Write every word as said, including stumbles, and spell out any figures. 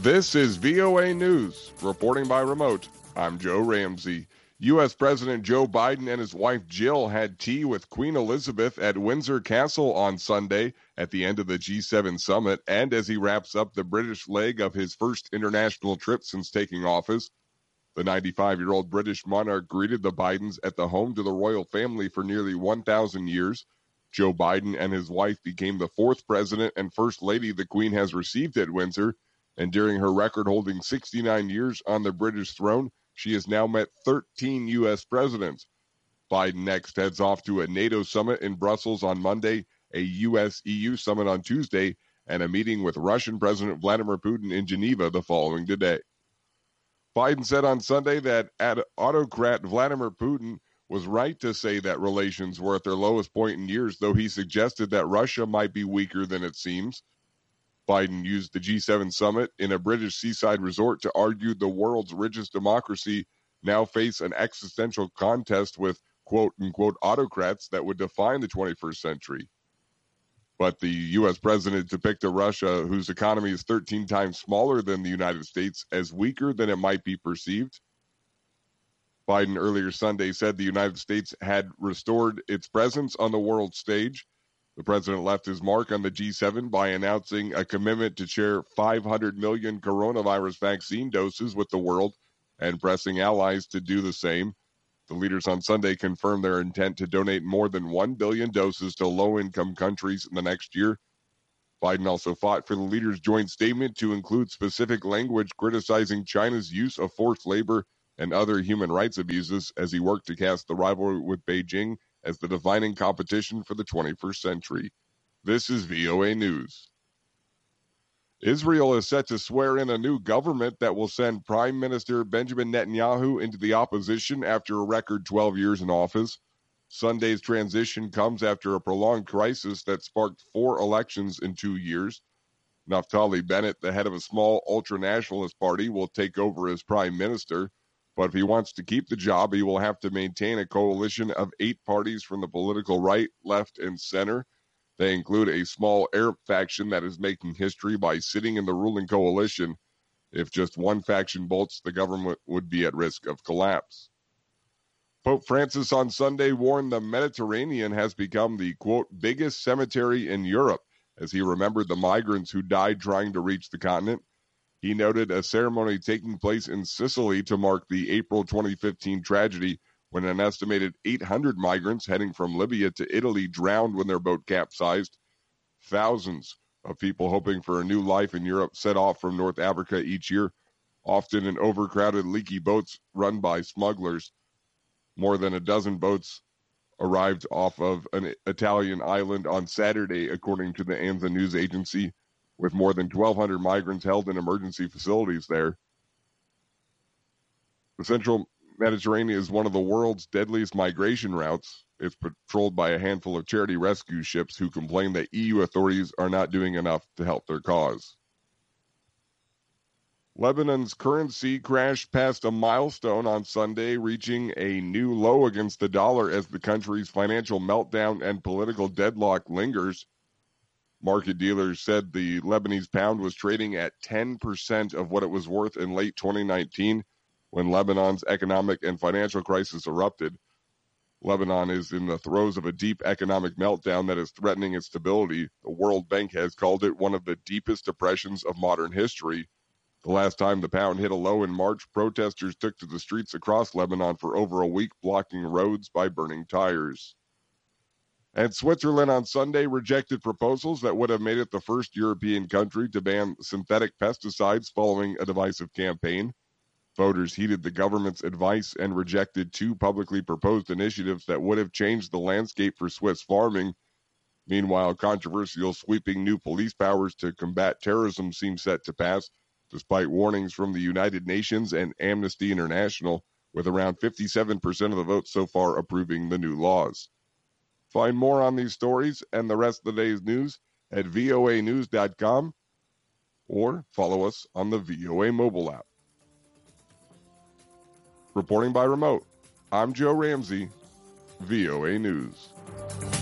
This is V O A News. Reporting by remote, I'm Joe Ramsey. U S. President Joe Biden and his wife Jill had tea with Queen Elizabeth at Windsor Castle on Sunday at the end of the G seven summit and as he wraps up the British leg of his first international trip since taking office. The ninety-five-year-old British monarch greeted the Bidens at the home to the royal family for nearly one thousand years. Joe Biden and his wife became the fourth president and first lady the Queen has received at Windsor, and during her record-holding sixty-nine years on the British throne, she has now met thirteen U S presidents. Biden next heads off to a NATO summit in Brussels on Monday, a U S E U summit on Tuesday, and a meeting with Russian President Vladimir Putin in Geneva the following day. Biden said on Sunday that autocrat Vladimir Putin was right to say that relations were at their lowest point in years, though he suggested that Russia might be weaker than it seems. Biden used the G seven summit in a British seaside resort to argue the world's richest democracy now face an existential contest with quote-unquote autocrats that would define the twenty-first century. But the U S president depicted Russia, whose economy is thirteen times smaller than the United States, as weaker than it might be perceived. Biden earlier Sunday said the United States had restored its presence on the world stage. The president left his mark on the G seven by announcing a commitment to share five hundred million coronavirus vaccine doses with the world and pressing allies to do the same. The leaders on Sunday confirmed their intent to donate more than one billion doses to low-income countries in the next year. Biden also fought for the leaders' joint statement to include specific language criticizing China's use of forced labor and other human rights abuses as he worked to cast the rivalry with Beijing as the defining competition for the twenty-first century. This is V O A News. Israel is set to swear in a new government that will send Prime Minister Benjamin Netanyahu into the opposition after a record twelve years in office. Sunday's transition comes after a prolonged crisis that sparked four elections in two years. Naftali Bennett, the head of a small ultra-nationalist party, will take over as prime minister. But if he wants to keep the job, he will have to maintain a coalition of eight parties from the political right, left, and center. They include a small Arab faction that is making history by sitting in the ruling coalition. If just one faction bolts, the government would be at risk of collapse. Pope Francis on Sunday warned the Mediterranean has become the, quote, biggest cemetery in Europe, as he remembered the migrants who died trying to reach the continent. He noted a ceremony taking place in Sicily to mark the April twenty fifteen tragedy when an estimated eight hundred migrants heading from Libya to Italy drowned when their boat capsized. Thousands of people hoping for a new life in Europe set off from North Africa each year, often in overcrowded, leaky boats run by smugglers. More than a dozen boats arrived off of an Italian island on Saturday, according to the ANSA news agency, with more than twelve hundred migrants held in emergency facilities there. The central Mediterranean is one of the world's deadliest migration routes. It's patrolled by a handful of charity rescue ships who complain that E U authorities are not doing enough to help their cause. Lebanon's currency crashed past a milestone on Sunday, reaching a new low against the dollar as the country's financial meltdown and political deadlock lingers. Market dealers said the Lebanese pound was trading at ten percent of what it was worth in late twenty nineteen when Lebanon's economic and financial crisis erupted. Lebanon is in the throes of a deep economic meltdown that is threatening its stability. The World Bank has called it one of the deepest depressions of modern history. The last time the pound hit a low in March, protesters took to the streets across Lebanon for over a week, blocking roads by burning tires. And Switzerland on Sunday rejected proposals that would have made it the first European country to ban synthetic pesticides following a divisive campaign. Voters heeded the government's advice and rejected two publicly proposed initiatives that would have changed the landscape for Swiss farming. Meanwhile, controversial sweeping new police powers to combat terrorism seem set to pass, despite warnings from the United Nations and Amnesty International, with around fifty-seven percent of the votes so far approving the new laws. Find more on these stories and the rest of the day's news at V O A news dot com or follow us on the V O A mobile app. Reporting by remote, I'm Joe Ramsey, V O A News.